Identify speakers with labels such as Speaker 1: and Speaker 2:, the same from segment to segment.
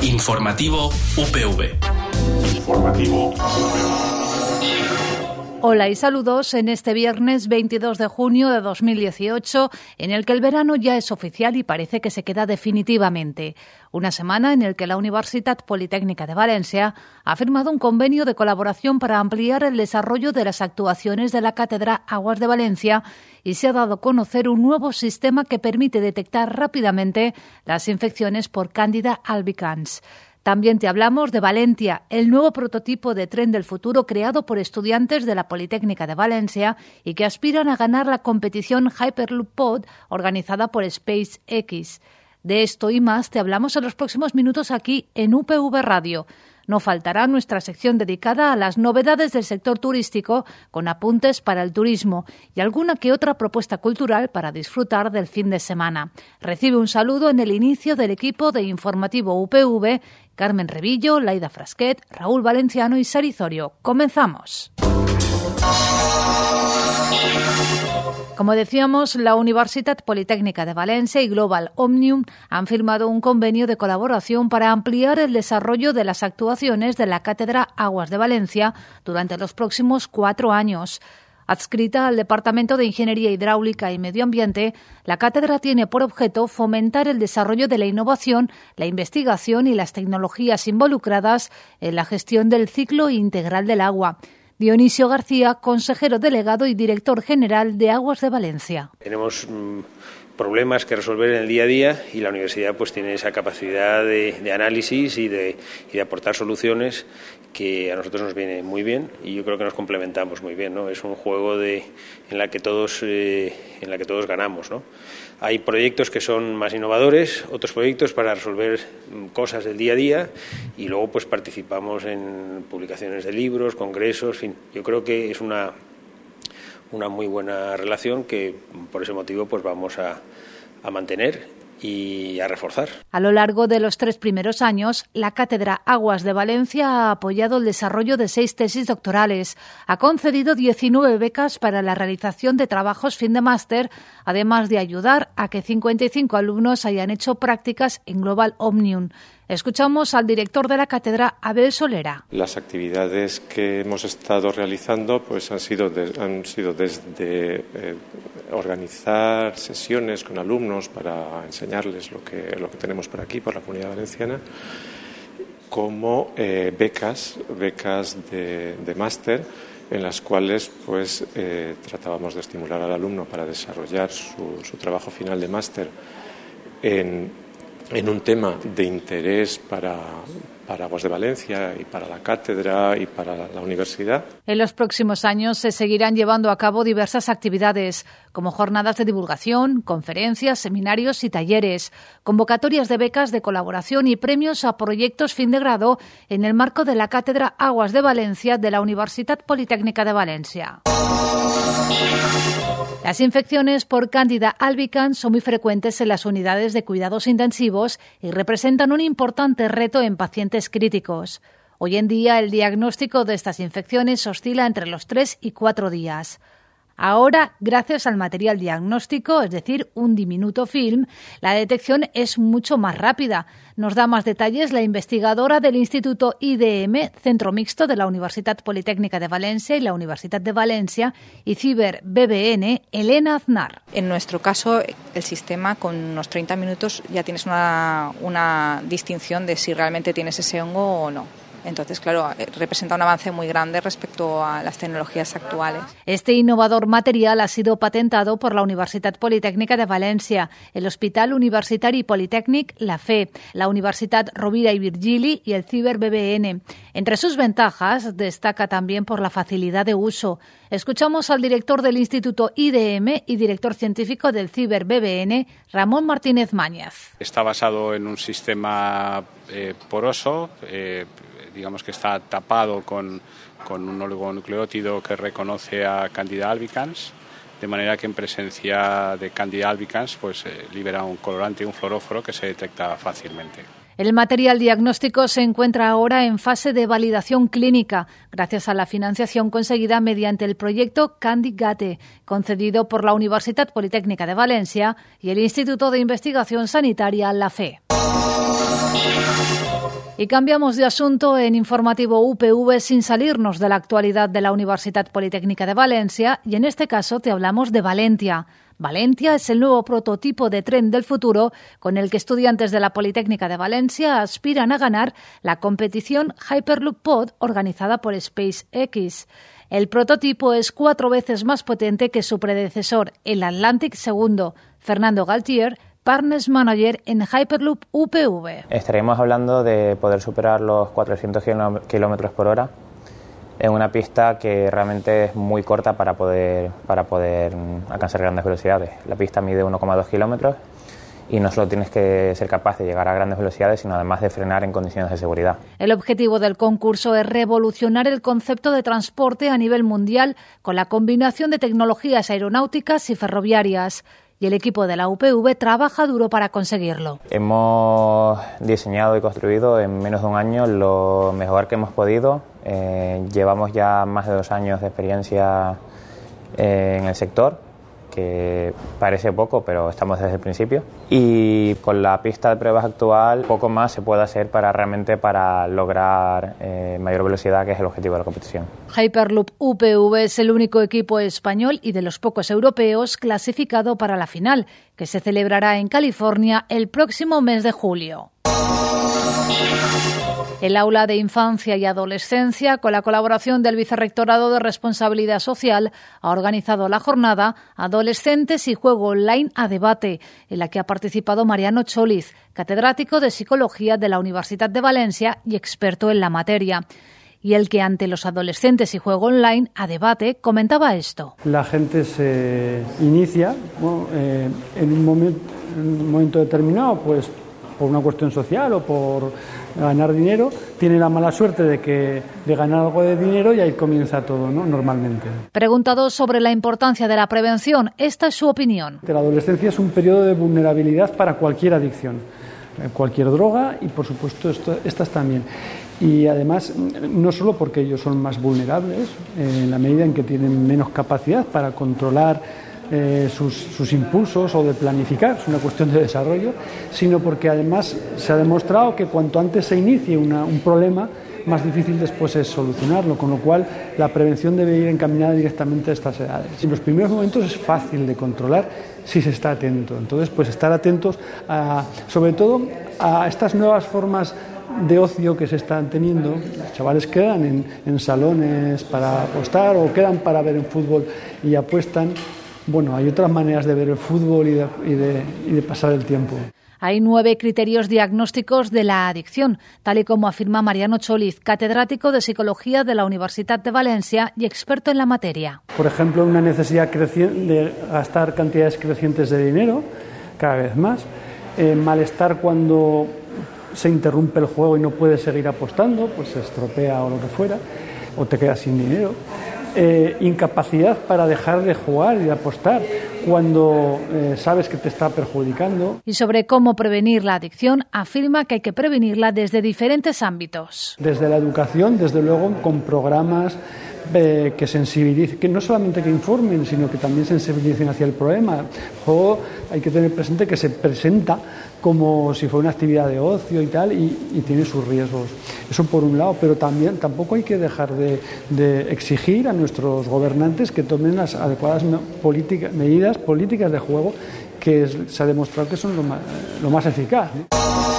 Speaker 1: Informativo UPV.
Speaker 2: Informativo UPV.
Speaker 3: Hola y saludos en este viernes 22 de junio de 2018, en el que el verano ya es oficial y parece que se queda definitivamente. Una semana en la que la Universitat Politécnica de Valencia ha firmado un convenio de colaboración para ampliar el desarrollo de las actuaciones de la Cátedra Aguas de Valencia y se ha dado a conocer un nuevo sistema que permite detectar rápidamente las infecciones por Candida albicans. También te hablamos de Valentia, el nuevo prototipo de tren del futuro creado por estudiantes de la Politécnica de Valencia y que aspiran a ganar la competición Hyperloop Pod organizada por SpaceX. De esto y más te hablamos en los próximos minutos aquí en UPV Radio. No faltará nuestra sección dedicada a las novedades del sector turístico, con apuntes para el turismo y alguna que otra propuesta cultural para disfrutar del fin de semana. Recibe un saludo en el inicio del equipo de Informativo UPV, Carmen Revillo, Laida Frasquet, Raúl Valenciano y Sari Zorio. ¡Comenzamos! Como decíamos, la Universitat Politécnica de Valencia y Global Omnium han firmado un convenio de colaboración para ampliar el desarrollo de las actuaciones de la Cátedra Aguas de Valencia durante los próximos 4 años. Adscrita al Departamento de Ingeniería Hidráulica y Medio Ambiente, la cátedra tiene por objeto fomentar el desarrollo de la innovación, la investigación y las tecnologías involucradas en la gestión del ciclo integral del agua. Dionisio García, consejero delegado y director general de Aguas de Valencia.
Speaker 4: Tenemos problemas que resolver en el día a día y la universidad pues tiene esa capacidad de análisis y de aportar soluciones que a nosotros nos viene muy bien y yo creo que nos complementamos muy bien, ¿no? Es un juego en la que todos ganamos, ¿no? Hay proyectos que son más innovadores, otros proyectos para resolver cosas del día a día y luego pues participamos en publicaciones de libros, congresos, en fin. Yo creo que es una muy buena relación que por ese motivo pues vamos a mantener y a reforzar.
Speaker 3: A lo largo de los 3 primeros años, la Cátedra Aguas de Valencia ha apoyado el desarrollo de 6 tesis doctorales, ha concedido 19 becas para la realización de trabajos fin de máster, además de ayudar a que 55 alumnos hayan hecho prácticas en Global Omnium. Escuchamos al director de la cátedra, Abel Solera.
Speaker 5: Las actividades que hemos estado realizando pues han sido desde organizar sesiones con alumnos para enseñarles lo que tenemos por aquí, por la Comunidad Valenciana, como becas de máster en las cuales pues tratábamos de estimular al alumno para desarrollar su trabajo final de máster en un tema de interés para Aguas de Valencia y para la cátedra y para la universidad.
Speaker 3: En los próximos años se seguirán llevando a cabo diversas actividades, como jornadas de divulgación, conferencias, seminarios y talleres, convocatorias de becas de colaboración y premios a proyectos fin de grado en el marco de la Cátedra Aguas de Valencia de la Universitat Politécnica de Valencia. Las infecciones por Candida albicans son muy frecuentes en las unidades de cuidados intensivos y representan un importante reto en pacientes críticos. Hoy en día, el diagnóstico de estas infecciones oscila entre los 3 y 4 días. Ahora, gracias al material diagnóstico, es decir, un diminuto film, la detección es mucho más rápida. Nos da más detalles la investigadora del Instituto IDM, Centro Mixto de la Universitat Politécnica de Valencia y la Universitat de Valencia, y Ciber BBN, Elena Aznar.
Speaker 6: En nuestro caso, el sistema, con unos 30 minutos ya tienes una distinción de si realmente tienes ese hongo o no. Entonces, claro, representa un avance muy grande respecto a las tecnologías actuales.
Speaker 3: Este innovador material ha sido patentado por la Universitat Politécnica de Valencia, el Hospital Universitari Politécnic, la FE, la Universitat Rovira i Virgili y el Ciber BBN. Entre sus ventajas, destaca también por la facilidad de uso. Escuchamos al director del Instituto IDM y director científico del Ciber BBN, Ramón Martínez Mañez.
Speaker 7: Está basado en un sistema poroso, digamos que está tapado con un oligonucleótido que reconoce a Candida albicans, de manera que en presencia de Candida albicans pues libera un colorante, un fluoróforo que se detecta fácilmente.
Speaker 3: El material diagnóstico se encuentra ahora en fase de validación clínica, gracias a la financiación conseguida mediante el proyecto CandiGate, concedido por la Universitat Politécnica de Valencia y el Instituto de Investigación Sanitaria, la FE. Y cambiamos de asunto en Informativo UPV sin salirnos de la actualidad de la Universitat Politécnica de Valencia, y en este caso te hablamos de Valentia. Valentia es el nuevo prototipo de tren del futuro con el que estudiantes de la Politécnica de Valencia aspiran a ganar la competición Hyperloop Pod organizada por SpaceX. El prototipo es 4 veces más potente que su predecesor, el Atlantic II. Fernando Galtier, Partners Manager en Hyperloop UPV.
Speaker 8: Estaremos hablando de poder superar los 400 kilómetros por hora en una pista que realmente es muy corta para poder alcanzar grandes velocidades. La pista mide 1,2 kilómetros y no solo tienes que ser capaz de llegar a grandes velocidades, sino además de frenar en condiciones de seguridad.
Speaker 3: El objetivo del concurso es revolucionar el concepto de transporte a nivel mundial con la combinación de tecnologías aeronáuticas y ferroviarias. Y el equipo de la UPV trabaja duro para conseguirlo.
Speaker 8: Hemos diseñado y construido en menos de un año lo mejor que hemos podido. Llevamos ya más de 2 años de experiencia en el sector, que parece poco, pero estamos desde el principio. Y con la pista de pruebas actual, poco más se puede hacer para lograr mayor velocidad, que es el objetivo de la competición.
Speaker 3: Hyperloop UPV es el único equipo español y de los pocos europeos clasificado para la final, que se celebrará en California el próximo mes de julio. El Aula de Infancia y Adolescencia, con la colaboración del Vicerrectorado de Responsabilidad Social, ha organizado la jornada Adolescentes y Juego Online a Debate, en la que ha participado Mariano Choliz, catedrático de Psicología de la Universitat de Valencia y experto en la materia. Y el que ante los adolescentes y juego online a debate comentaba esto.
Speaker 9: La gente se inicia en un momento determinado, pues por una cuestión social o por ganar dinero, tiene la mala suerte de ganar algo de dinero y ahí comienza todo, ¿no? Normalmente.
Speaker 3: Preguntado sobre la importancia de la prevención, esta es su opinión.
Speaker 9: La adolescencia es un periodo de vulnerabilidad para cualquier adicción, cualquier droga y por supuesto estas también. Y además, no solo porque ellos son más vulnerables, en la medida en que tienen menos capacidad para controlar sus impulsos o de planificar, es una cuestión de desarrollo, sino porque además se ha demostrado que cuanto antes se inicie un problema, más difícil después es solucionarlo, con lo cual la prevención debe ir encaminada directamente a estas edades. En los primeros momentos es fácil de controlar si se está atento, entonces pues estar atentos sobre todo a estas nuevas formas de ocio que se están teniendo. Los chavales quedan en salones para apostar o quedan para ver el fútbol y apuestan. Bueno, hay otras maneras de ver el fútbol y de pasar el tiempo.
Speaker 3: Hay 9 criterios diagnósticos de la adicción, tal y como afirma Mariano Choliz, catedrático de Psicología de la Universitat de Valencia y experto en la materia.
Speaker 9: Por ejemplo, una necesidad de gastar cantidades crecientes de dinero, cada vez más. Malestar cuando se interrumpe el juego y no puedes seguir apostando, pues se estropea o lo que fuera, o te quedas sin dinero. Incapacidad para dejar de jugar y de apostar cuando sabes que te está perjudicando.
Speaker 3: Y sobre cómo prevenir la adicción, afirma que hay que prevenirla desde diferentes ámbitos.
Speaker 9: Desde la educación, desde luego, con programas que sensibilicen, que no solamente que informen, sino que también sensibilicen hacia el problema. El juego hay que tener presente que se presenta como si fuera una actividad de ocio y tal, y tiene sus riesgos. Eso por un lado, pero tampoco hay que dejar de exigir a nuestros gobernantes que tomen las adecuadas medidas políticas de juego, que se ha demostrado que son lo más eficaz, ¿no?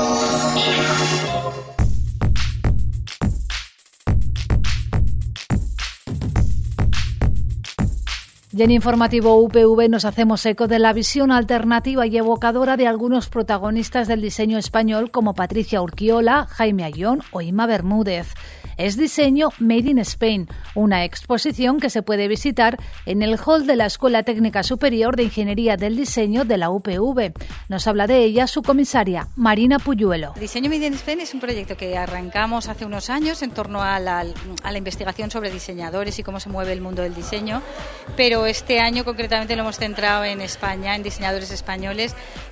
Speaker 3: Y en Informativo UPV nos hacemos eco de la visión alternativa y evocadora de algunos protagonistas del diseño español como Patricia Urquiola, Jaime Ayón o Ima Bermúdez. Es diseño Made in Spain, una exposición que se puede visitar en el hall de la Escuela Técnica Superior de Ingeniería del Diseño de la UPV. Nos habla de ella su comisaria, Marina Puyuelo.
Speaker 10: Diseño Made in Spain es un proyecto que arrancamos hace unos años en torno a la investigación sobre diseñadores y cómo se mueve el mundo del diseño, pero este año concretamente lo hemos centrado en España, en diseñadores españoles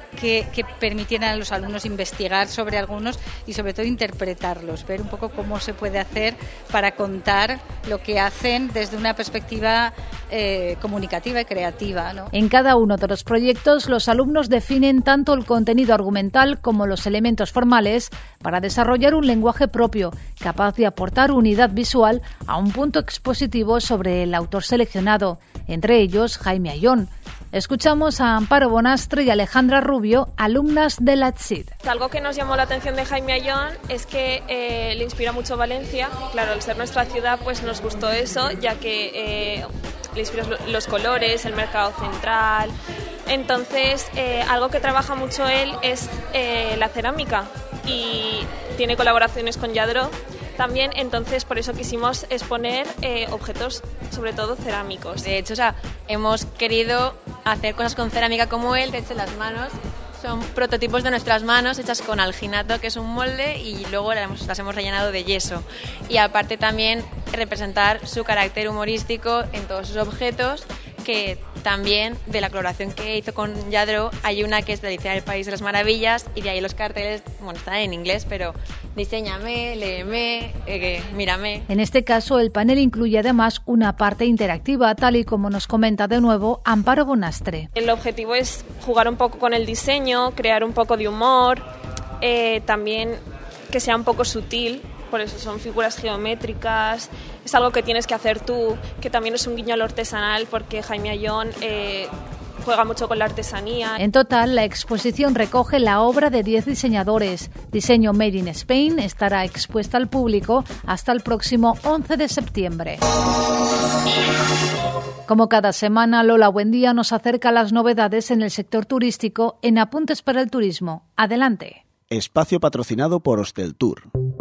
Speaker 10: que permitieran a los alumnos investigar sobre algunos y sobre todo interpretarlos, ver un poco cómo se puede hacer para contar lo que hacen desde una perspectiva comunicativa y creativa, ¿no?
Speaker 3: En cada uno de los proyectos, los alumnos definen tanto el contenido argumental como los elementos formales para desarrollar un lenguaje propio, capaz de aportar unidad visual a un punto expositivo sobre el autor seleccionado, entre ellos Jaime Ayón. Escuchamos a Amparo Bonastre y Alejandra Rubio, alumnas de la TSID.
Speaker 11: Algo que nos llamó la atención de Jaime Ayón es que le inspira mucho Valencia. Claro, al ser nuestra ciudad, pues nos gustó eso, ya que le inspiran los colores, el mercado central. Entonces, algo que trabaja mucho él es la cerámica y tiene colaboraciones con Lladró también, entonces por eso quisimos exponer objetos, sobre todo cerámicos.
Speaker 12: De hecho, hemos querido hacer cosas con cerámica como él. De hecho, las manos son prototipos de nuestras manos hechas con alginato, que es un molde, y luego las hemos rellenado de yeso. Y aparte también representar su carácter humorístico en todos sus objetos, que también de la colaboración que hizo con Lladró hay una que es de Alicia en el País de las Maravillas, y de ahí los carteles, bueno, están en inglés, pero diséñame, léeme, mírame.
Speaker 3: En este caso, el panel incluye además una parte interactiva, tal y como nos comenta de nuevo Amparo Bonastre.
Speaker 11: El objetivo es jugar un poco con el diseño, crear un poco de humor, también que sea un poco sutil. Por eso son figuras geométricas, es algo que tienes que hacer tú, que también es un guiño a lo artesanal, porque Jaime Ayón juega mucho con la artesanía.
Speaker 3: En total, la exposición recoge la obra de 10 diseñadores. Diseño Made in Spain estará expuesta al público hasta el próximo 11 de septiembre. Como cada semana, Lola Buendía nos acerca a las novedades en el sector turístico en Apuntes para el Turismo. Adelante.
Speaker 13: Espacio patrocinado por Hosteltour.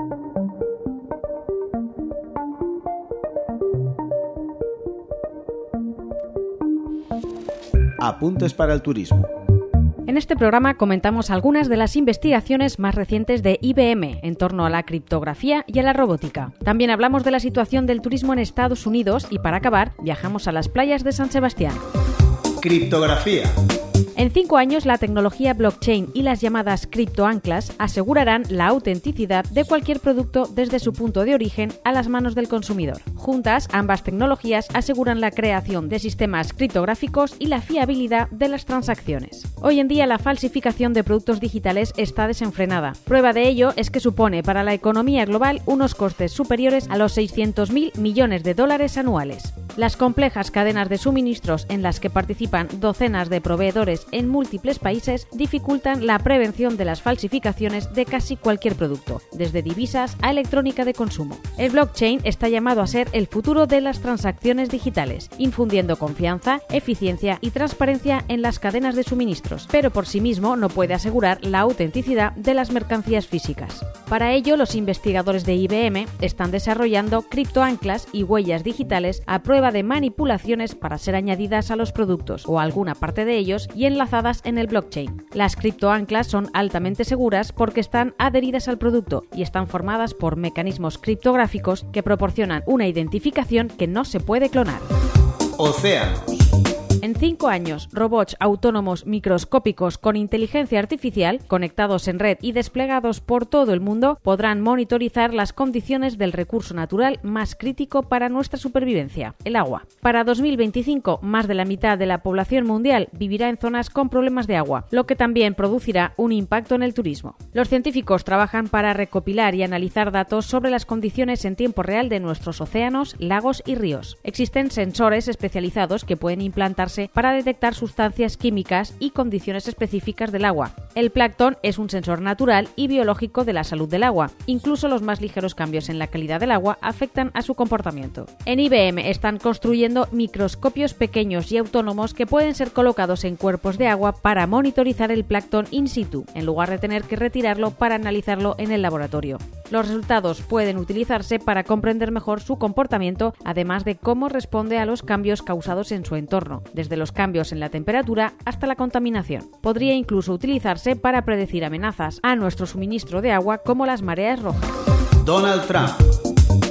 Speaker 13: Apuntes para el turismo.
Speaker 14: En este programa comentamos algunas de las investigaciones más recientes de IBM en torno a la criptografía y a la robótica. También hablamos de la situación del turismo en Estados Unidos y, para acabar, viajamos a las playas de San Sebastián.
Speaker 13: Criptografía.
Speaker 14: En 5 años, la tecnología blockchain y las llamadas criptoanclas asegurarán la autenticidad de cualquier producto desde su punto de origen a las manos del consumidor. Juntas, ambas tecnologías aseguran la creación de sistemas criptográficos y la fiabilidad de las transacciones. Hoy en día, la falsificación de productos digitales está desenfrenada. Prueba de ello es que supone para la economía global unos costes superiores a los 600.000 millones de dólares anuales. Las complejas cadenas de suministros en las que participan docenas de proveedores en múltiples países dificultan la prevención de las falsificaciones de casi cualquier producto, desde divisas a electrónica de consumo. El blockchain está llamado a ser el futuro de las transacciones digitales, infundiendo confianza, eficiencia y transparencia en las cadenas de suministros, pero por sí mismo no puede asegurar la autenticidad de las mercancías físicas. Para ello, los investigadores de IBM están desarrollando criptoanclas y huellas digitales a prueba de manipulaciones para ser añadidas a los productos o a alguna parte de ellos y enlazadas en el blockchain. Las criptoanclas son altamente seguras porque están adheridas al producto y están formadas por mecanismos criptográficos que proporcionan una identificación que no se puede clonar.
Speaker 13: Océanos.
Speaker 14: En 5 años, robots autónomos microscópicos con inteligencia artificial, conectados en red y desplegados por todo el mundo, podrán monitorizar las condiciones del recurso natural más crítico para nuestra supervivencia, el agua. Para 2025, más de la mitad de la población mundial vivirá en zonas con problemas de agua, lo que también producirá un impacto en el turismo. Los científicos trabajan para recopilar y analizar datos sobre las condiciones en tiempo real de nuestros océanos, lagos y ríos. Existen sensores especializados que pueden implantarse para detectar sustancias químicas y condiciones específicas del agua. El plancton es un sensor natural y biológico de la salud del agua. Incluso los más ligeros cambios en la calidad del agua afectan a su comportamiento. En IBM están construyendo microscopios pequeños y autónomos que pueden ser colocados en cuerpos de agua para monitorizar el plancton in situ, en lugar de tener que retirarlo para analizarlo en el laboratorio. Los resultados pueden utilizarse para comprender mejor su comportamiento, además de cómo responde a los cambios causados en su entorno, desde los cambios en la temperatura hasta la contaminación. Podría incluso utilizarse para predecir amenazas a nuestro suministro de agua como las mareas rojas.
Speaker 13: Donald Trump.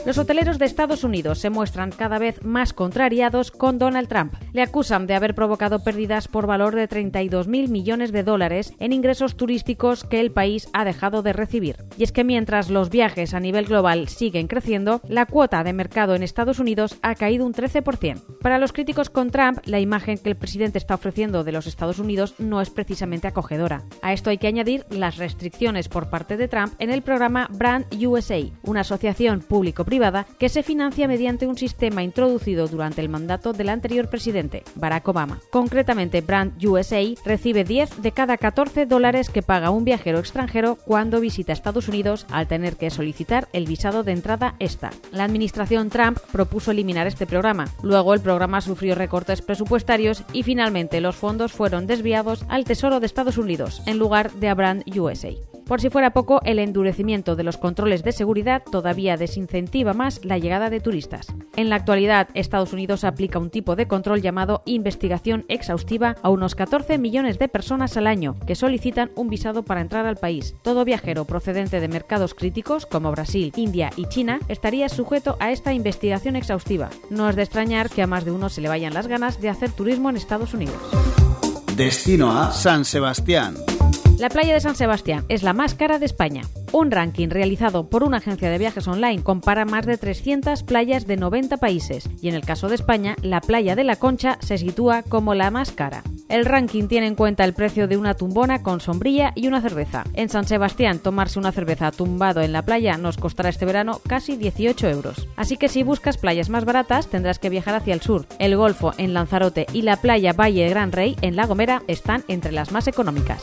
Speaker 14: Los hoteleros de Estados Unidos se muestran cada vez más contrariados con Donald Trump. Le acusan de haber provocado pérdidas por valor de 32.000 millones de dólares en ingresos turísticos que el país ha dejado de recibir. Y es que mientras los viajes a nivel global siguen creciendo, la cuota de mercado en Estados Unidos ha caído un 13%. Para los críticos con Trump, la imagen que el presidente está ofreciendo de los Estados Unidos no es precisamente acogedora. A esto hay que añadir las restricciones por parte de Trump en el programa Brand USA, una asociación público-privada que se financia mediante un sistema introducido durante el mandato del anterior presidente, Barack Obama. Concretamente, Brand USA recibe 10 de cada 14 dólares que paga un viajero extranjero cuando visita Estados Unidos al tener que solicitar el visado de entrada ESTA. La administración Trump propuso eliminar este programa. Luego el programa sufrió recortes presupuestarios y finalmente los fondos fueron desviados al Tesoro de Estados Unidos en lugar de a Brand USA. Por si fuera poco, el endurecimiento de los controles de seguridad todavía desincentiva más la llegada de turistas. En la actualidad, Estados Unidos aplica un tipo de control llamado investigación exhaustiva a unos 14 millones de personas al año que solicitan un visado para entrar al país. Todo viajero procedente de mercados críticos como Brasil, India y China estaría sujeto a esta investigación exhaustiva. No es de extrañar que a más de uno se le vayan las ganas de hacer turismo en Estados Unidos.
Speaker 13: Destino a San Sebastián.
Speaker 14: La playa de San Sebastián es la más cara de España. Un ranking realizado por una agencia de viajes online compara más de 300 playas de 90 países y en el caso de España, la playa de La Concha se sitúa como la más cara. El ranking tiene en cuenta el precio de una tumbona con sombrilla y una cerveza. En San Sebastián, tomarse una cerveza tumbado en la playa nos costará este verano casi 18 euros. Así que si buscas playas más baratas, tendrás que viajar hacia el sur. El Golfo en Lanzarote y la playa Valle Gran Rey en La Gomera están entre las más económicas.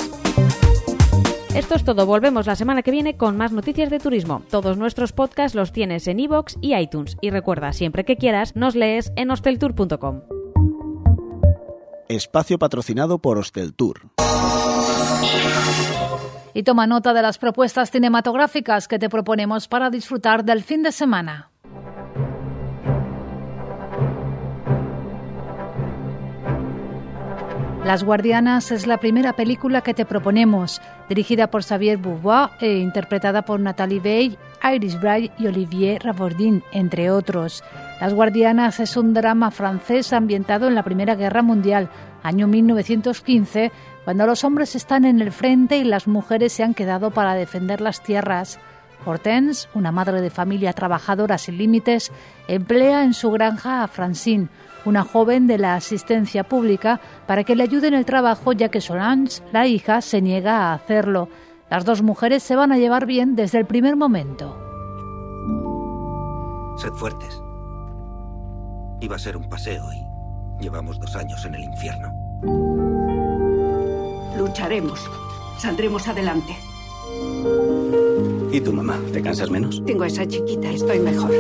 Speaker 14: Esto es todo, volvemos la semana que viene con más noticias de turismo. Todos nuestros podcasts los tienes en iVoox y iTunes. Y recuerda, siempre que quieras, nos lees en hosteltour.com.
Speaker 13: Espacio patrocinado por Hosteltour.
Speaker 3: Y toma nota de las propuestas cinematográficas que te proponemos para disfrutar del fin de semana. Las Guardianas es la primera película que te proponemos, dirigida por Xavier Bourbois e interpretada por Nathalie Baye, Iris Bray y Olivier Ravordin, entre otros. Las Guardianas es un drama francés ambientado en la Primera Guerra Mundial, año 1915, cuando los hombres están en el frente y las mujeres se han quedado para defender las tierras. Hortense, una madre de familia trabajadora sin límites, emplea en su granja a Francine, una joven de la asistencia pública, para que le ayude en el trabajo, ya que Solange, la hija, se niega a hacerlo. Las dos mujeres se van a llevar bien desde el primer momento.
Speaker 15: Sed fuertes. Iba a ser un paseo y llevamos 2 años en el infierno.
Speaker 16: Lucharemos. Saldremos adelante.
Speaker 15: ¿Y tu mamá? ¿Te cansas menos?
Speaker 16: Tengo a esa chiquita, estoy mejor.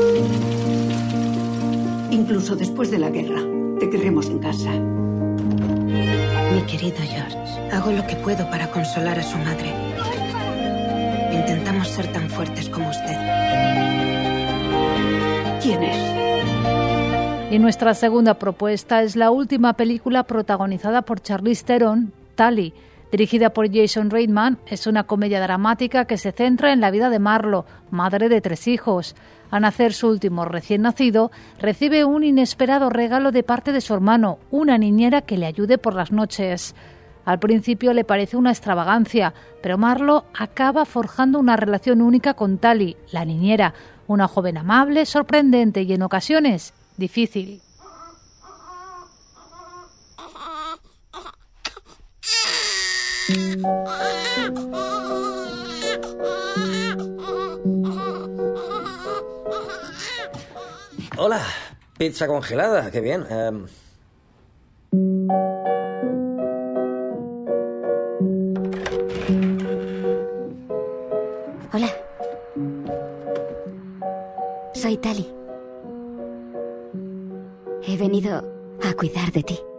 Speaker 16: Incluso después de la guerra, te querremos en casa.
Speaker 17: Mi querido George, hago lo que puedo para consolar a su madre. Intentamos ser tan fuertes como usted.
Speaker 16: ¿Quién es?
Speaker 3: Y nuestra segunda propuesta es la última película protagonizada por Charlize Theron, Tally. Dirigida por Jason Reitman, es una comedia dramática que se centra en la vida de Marlo, madre de 3 hijos. Al nacer su último recién nacido, recibe un inesperado regalo de parte de su hermano, una niñera que le ayude por las noches. Al principio le parece una extravagancia, pero Marlo acaba forjando una relación única con Tally, la niñera, una joven amable, sorprendente y en ocasiones difícil.
Speaker 18: Hola, pizza congelada, qué bien.
Speaker 17: Hola. Soy Tally. He venido a cuidar de ti.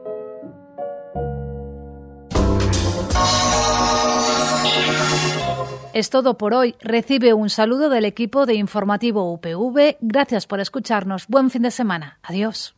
Speaker 3: Es todo por hoy. Recibe un saludo del equipo de Informativo UPV. Gracias por escucharnos. Buen fin de semana. Adiós.